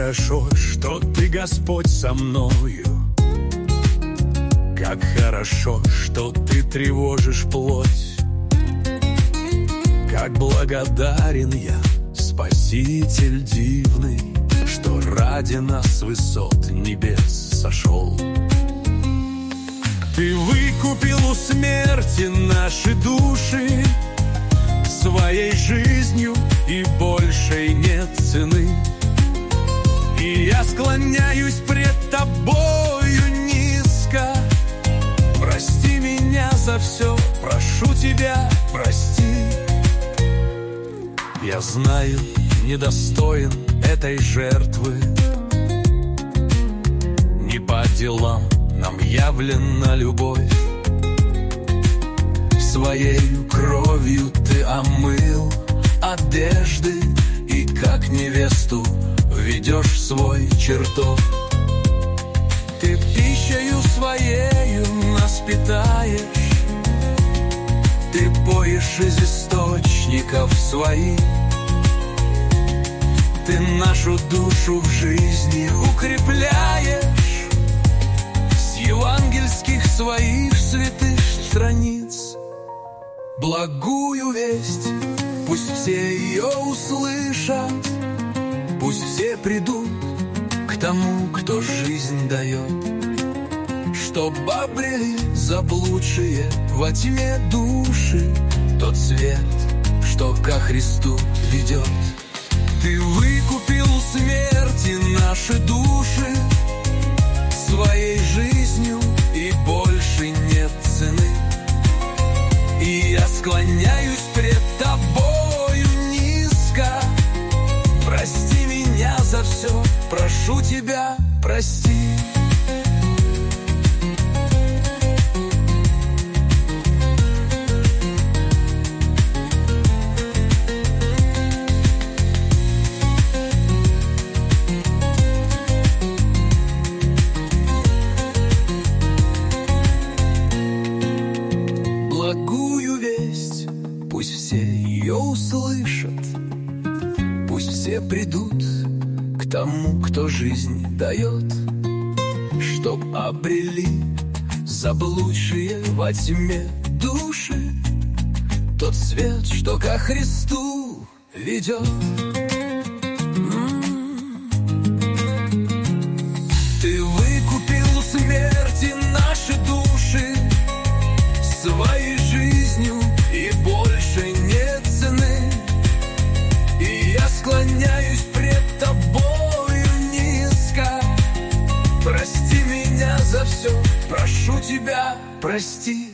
хорошо, что ты, Господь, со мною. Как хорошо, что ты тревожишь плоть. Как благодарен я, Спаситель дивный, что ради нас с высот небес сошел. Ты выкупил у смерти наши души своей жизнью, и большей нет цены. И я склоняюсь пред тобою низко. Прости меня за все, прошу тебя, прости. Я знаю, недостоин этой жертвы. Не по делам нам явлена любовь. Своей кровью ты омыл одежды, и как невесту ведешь в свой чертог. Ты пищею своею нас питаешь, ты поешь из источников своих. Ты нашу душу в жизни укрепляешь с евангельских своих святых страниц. Благую весть пусть все ее услышат, пусть все придут к тому, кто жизнь дает, чтоб обрели заблудшие во тьме души тот свет, что ко Христу ведет. Ты выкупил у смерти наши души своей жизнью, и больше нет цены. И я склоняюсь пред тобою низко. Прости меня за все, прошу тебя, прости. Благую весть пусть все ее услышат, пусть все придут к тому, кто жизнь дает, чтоб обрели заблудшие во тьме души тот свет, что ко Христу ведет. Ты выкупил у смерти наши души своей жизнью, и больше нет цены. И я склоняюсь пред тобою низко. Прости меня за все, прошу тебя, прости.